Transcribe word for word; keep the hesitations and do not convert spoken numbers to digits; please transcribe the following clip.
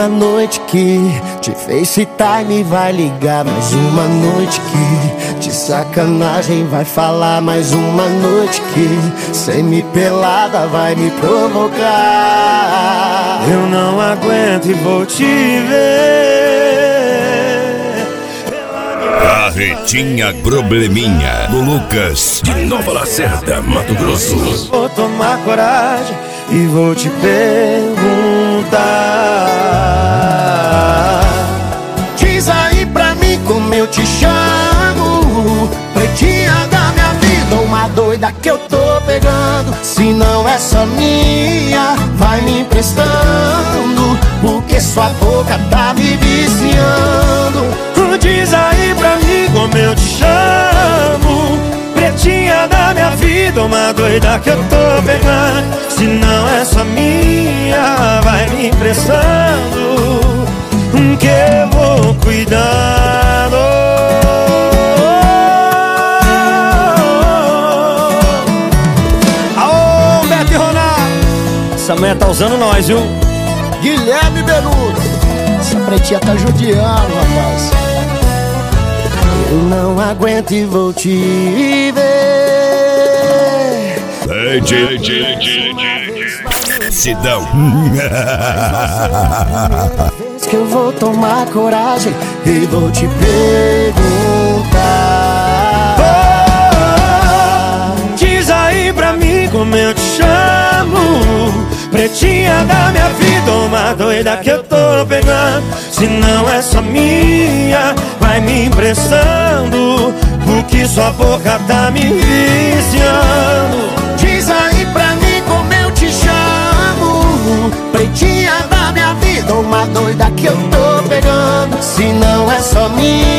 uma noite que de FaceTime vai ligar. Mais uma noite que de sacanagem vai falar. Mais uma noite que semi-pelada vai me provocar. Eu não aguento e vou te ver. Carretinha Probleminha do Lucas de Nova Lacerda, Mato Grosso. Vou tomar coragem e vou te perguntar. Diz aí pra mim como eu te chamo, pretinha da minha vida, uma doida que eu tô pegando. Se não é só minha, vai me emprestando, porque sua boca tá me viciando. Diz aí pra mim como eu te chamo, pretinha da minha vida, uma doida que eu tô pegando. Se não é só minha, vai me emprestando, que eu vou cuidando. Aô, Beto e Ronaldo, essa mulher tá usando nós, viu? Guilherme Benuto, essa pretinha tá judiando, rapaz. Eu não aguento e vou te ver. Sidão. Que eu vou tomar coragem e vou te perguntar. Oh, diz aí pra mim como eu te chamo, pretinha da minha vida, uma doida que eu tô pegando. Se não é só minha, vai me emprestando, porque sua boca tá me viciando. Diz aí pra mim como eu te chamo, pretinha da minha vida, uma doida que eu tô pegando. Se não é só minha,